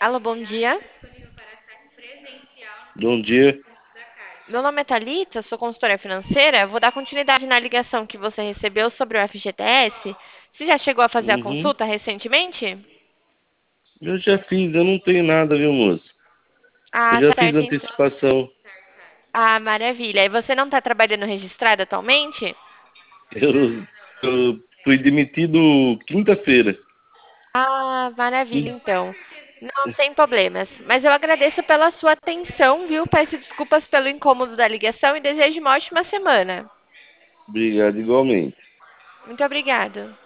Alô, bom dia. Bom dia. Meu nome é Thalita, sou consultora financeira. Vou dar continuidade na ligação que você recebeu sobre o FGTS. Você já chegou a fazer a Uhum. consulta recentemente? Eu já fiz, eu não tenho nada, viu, moço? Eu Ah, já tá fiz certo então. antecipação. Ah, maravilha. E você não está trabalhando registrado atualmente? Eu fui demitido quinta-feira. Ah, maravilha então. Não, sem problemas. Mas eu agradeço pela sua atenção, viu? Peço desculpas pelo incômodo da ligação e desejo uma ótima semana. Obrigado, igualmente. Muito obrigada.